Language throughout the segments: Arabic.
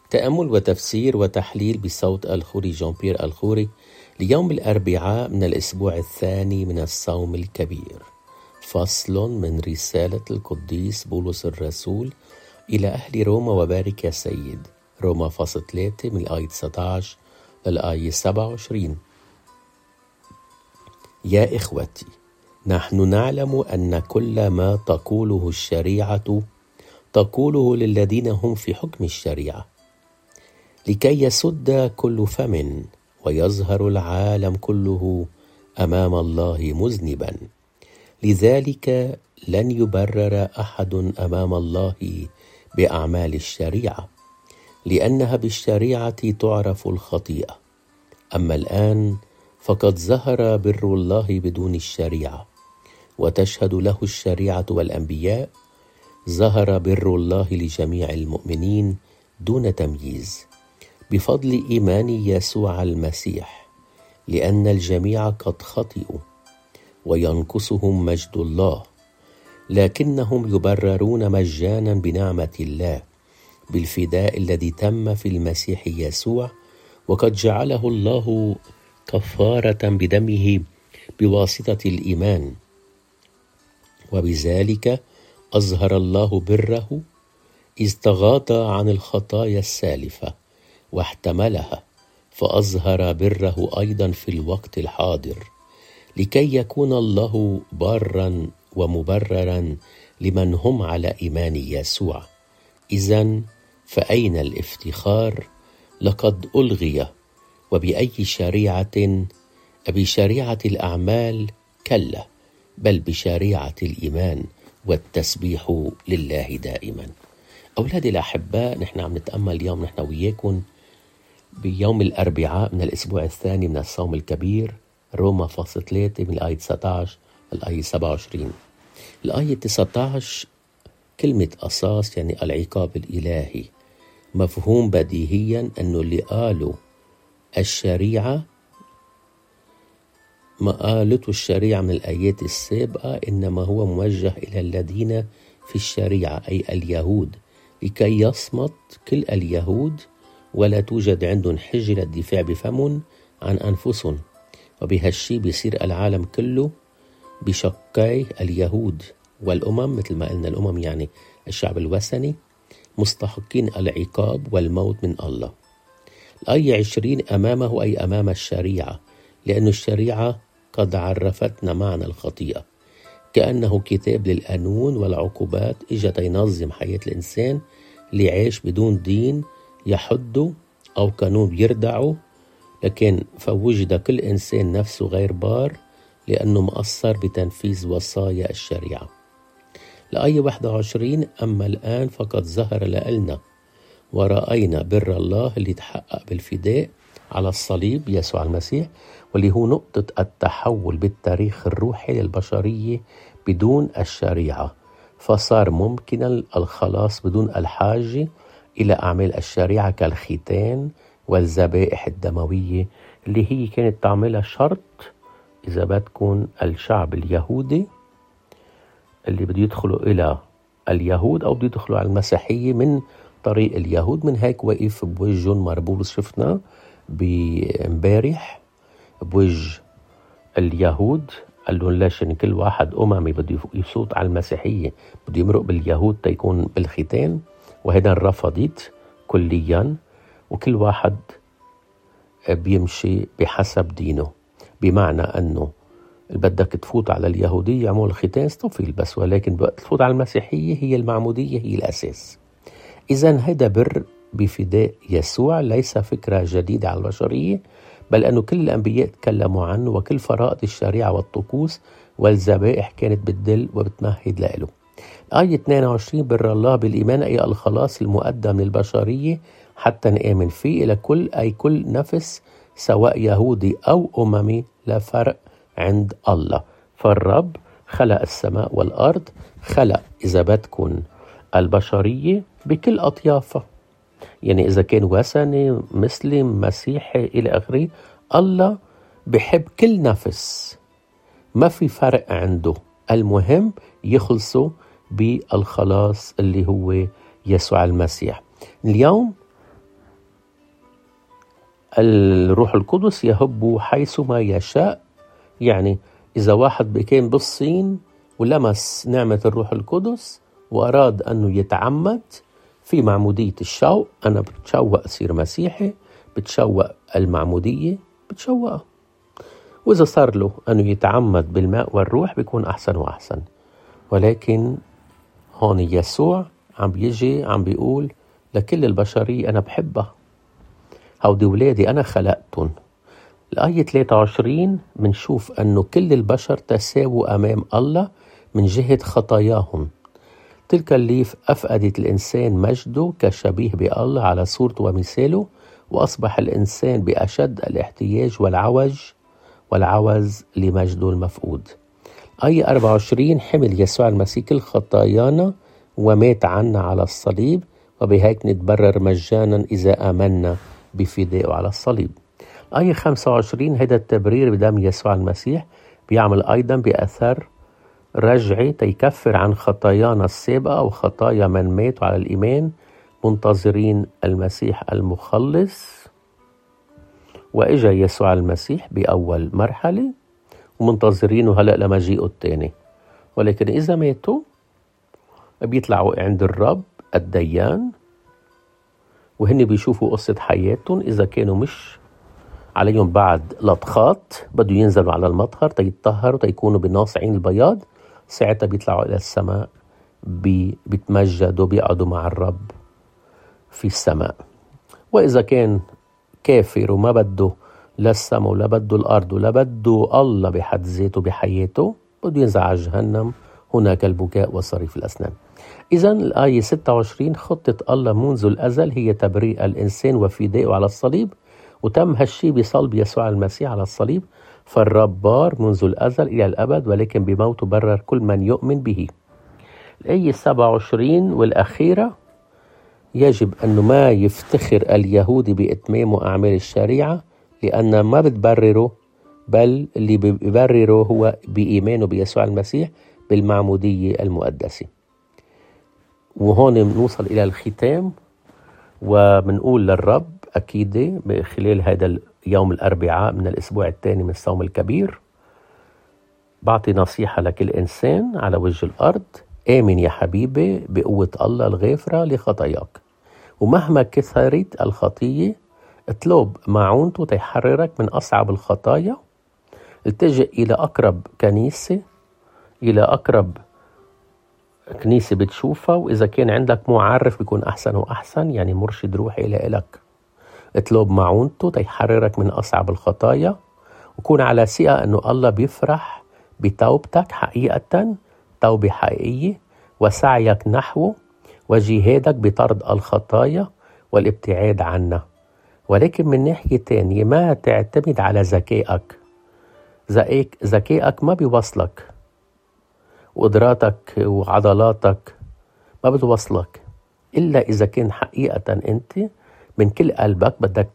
تأمل وتفسير وتحليل بصوت الخوري جان بيير الخوري ليوم الأربعاء من الأسبوع الثاني من الصوم الكبير. فصل من رسالة القديس بولس الرسول إلى أهل روما وبارك يا سيد. روما فصل 3 من الآية 19 للآية 27. يا إخوتي، نحن نعلم أن كل ما تقوله الشريعة تقوله للذين هم في حكم الشريعة، لكي يسد كل فم ويظهر العالم كله أمام الله مذنبا. لذلك لن يبرر أحد أمام الله بأعمال الشريعة، لأنها بالشريعة تعرف الخطيئة. أما الآن فقد ظهر بر الله بدون الشريعة، وتشهد له الشريعة والأنبياء. ظهر بر الله لجميع المؤمنين دون تمييز بفضل إيمان يسوع المسيح، لأن الجميع قد خطئوا وينقصهم مجد الله، لكنهم يبررون مجانا بنعمة الله بالفداء الذي تم في المسيح يسوع، وقد جعله الله كفارة بدمه بواسطة الإيمان. وبذلك أظهر الله بره، إذ تغاضى عن الخطايا السالفة واحتملها، فأظهر بره أيضا في الوقت الحاضر، لكي يكون الله بارا ومبررا لمن هم على إيمان يسوع. إذن فأين الافتخار؟ لقد ألغي. وبأي شريعة؟ بشريعة الأعمال؟ كلا، بل بشريعة الإيمان والتسبيح لله دائما. أولادي الأحباء، نحن عم نتأمل اليوم نحن وياكم بيوم الأربعاء من الأسبوع الثاني من الصوم الكبير، روما فصل 3 من الآية 19 للآية 27. الآية 19 كلمة أساس يعني العقاب الإلهي. مفهوم بديهيا أنه اللي قالوا الشريعة، ما قالته الشريعة من الآيات السابقة إنما هو موجه إلى الذين في الشريعة أي اليهود، لكي يصمت كل اليهود ولا توجد عندهم حجة للدفاع بفم عن أنفسهم. وبهالشي بيصير العالم كله بشقي اليهود والأمم، مثل ما قلنا الأمم يعني الشعب الوثني، مستحقين العقاب والموت من الله. الآية 20 أمامه أي أمام الشريعة، لأن الشريعة قد عرفتنا معنى الخطيئة، كأنه كتاب للقانون والعقوبات إجا ينظم حياة الإنسان اللي عايش بدون دين يحده أو قانون بيردعه، لكن فوجد كل إنسان نفسه غير بار لأنه مقصر بتنفيذ وصايا الشريعة. الآية 21 أما الآن فقد ظهر لنا ورأينا بر الله اللي تحقق بالفداء على الصليب يسوع المسيح، واللي هو نقطة التحول بالتاريخ الروحي للبشرية بدون الشريعة، فصار ممكنا الخلاص بدون الحاجة إلى أعمال الشريعة كالختان والذبائح الدموية اللي هي كانت تعملها شرط إذا بدكن الشعب اليهودي اللي بده يدخلوا إلى اليهود أو بده يدخلوا على المسيحية من طريق اليهود. من هيك وقف بوجهن مربولس، شفنا بامبارح بوجه اليهود، قال لهم ليش إن كل واحد أممي بده يصوت على المسيحية بده يمرق باليهود تيكون بالختان، وهذا رفضت كليا، وكل واحد بيمشي بحسب دينه. بمعنى أنه بدك تفوت على اليهودية يعمل الختان استطيل بس، ولكن بقت تفوت على المسيحية هي المعمودية هي الأساس. إذن هذا بر بفداء يسوع ليس فكرة جديدة على البشرية، بل أنه كل الأنبياء تكلموا عنه، وكل فرائض الشريعة والطقوس والذبائح كانت بتدل وبتمهد له. آية 22 بر الله بالإيمان أي الخلاص المقدم للبشرية حتى نآمن فيه إلى كل أي كل نفس سواء يهودي أو أممي لا فرق عند الله. فالرب خلق السماء والأرض، خلق إذا بدكن البشرية بكل أطيافها، يعني إذا كان وثني مسلم مسيحي إلى آخره، الله بحب كل نفس، ما في فرق عنده. المهم يخلصوا بالخلاص اللي هو يسوع المسيح. اليوم الروح القدس يهب حيثما يشاء. يعني إذا واحد كان بالصين ولمس نعمة الروح القدس وأراد أنه يتعمد في معمودية الشوق، أنا بتشوق أصير مسيحي، بتشوق المعمودية، بتشوقها. وإذا صار له أنه يتعمد بالماء والروح بيكون أحسن وأحسن. ولكن هون يسوع عم بيقول لكل البشرية أنا بحبها، هودي ولادي أنا خلقتهم. الآية 23 منشوف أنه كل البشر تساووا أمام الله من جهة خطاياهم. تلك اللي أفقدت الإنسان مجده كشبيه بالله على صورته ومثاله، وأصبح الإنسان بأشد الاحتياج والعوز لمجده المفقود. آية 24 حمل يسوع المسيح كل خطايانا ومات عنا على الصليب، وبهيك نتبرر مجانا إذا آمنا بفدائه على الصليب. آية 25 هذا التبرير بدم يسوع المسيح بيعمل أيضا بأثر رجعي تيكفر عن خطايانا السابقة وخطايا من ماتوا على الإيمان منتظرين المسيح المخلص. وإجا يسوع المسيح بأول مرحلة ومنتظرينه هلأ لمجيئه الثاني. ولكن إذا ماتوا بيطلعوا عند الرب الديان، وهن بيشوفوا قصة حياتهم. إذا كانوا مش عليهم بعد لطخات بده ينزلوا على المطهر تيتطهروا تيكونوا بناصعين البياض، ساعتها بيطلعوا إلى السماء، بيتمجدوا بيقعدوا مع الرب في السماء. وإذا كان كافر وما بده لا السماء ولا بده الأرض ولا بده الله بحد ذاته بحياته، بده ينزل على جهنم، هناك البكاء وصريف الأسنان. إذا الآية 26 خطة الله منذ الأزل هي تبريء الإنسان وفدائه على الصليب، وتم هالشي بصلب يسوع المسيح على الصليب. فالرب بار منذ الأزل إلى الأبد، ولكن بموته برر كل من يؤمن به. الآية 27 والأخيرة يجب أنه ما يفتخر اليهودي بإتمام أعمال الشريعة، لأن ما بتبرره، بل اللي بيبرره هو بإيمانه بيسوع المسيح بالمعمودية المقدسة. وهون بنوصل إلى الختام، وبنقول للرب أكيد خلال هذا يوم الأربعاء من الأسبوع الثاني من الصوم الكبير، بعطي نصيحة لكل إنسان على وجه الأرض: آمن يا حبيبي بقوة الله الغافرة لخطاياك، ومهما كثرت الخطية اطلب معونته تيحررك من أصعب الخطايا. التجئ إلى أقرب كنيسة، إلى أقرب كنيسة بتشوفها، وإذا كان عندك معرف بيكون أحسن وأحسن، يعني مرشد روحي إلك. اطلب معونته تيحررك من أصعب الخطايا، وكون على ثقة أنه الله بيفرح بتوبتك حقيقة، توبة حقيقية، وسعيك نحوه، وجهادك بطرد الخطايا والابتعاد عنها. ولكن من ناحية تانية ما تعتمد على ذكائك. ذكائك ما بيوصلك، وقدراتك وعضلاتك ما بتوصلك، إلا إذا كان حقيقة أنت من كل قلبك بدك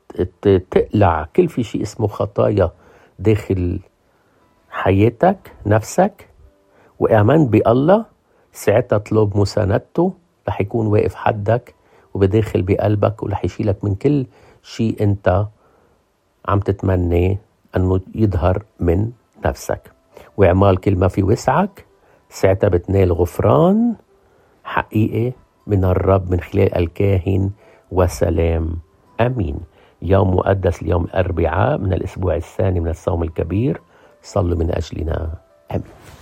تقلع كل في شيء اسمه خطايا داخل حياتك نفسك، وآمنت بالله. ساعتها اطلب مساندته، رح يكون واقف حدك وبداخل بقلبك، ورح يشيلك من كل شيء انت عم تتمنى انه يظهر من نفسك. واعمال كل ما في وسعك، ساعتها بتنال غفران حقيقي من الرب من خلال الكاهن وسلام. امين. يوم مقدس اليوم الأربعاء من الأسبوع الثاني من الصوم الكبير، صلوا من أجلنا. امين.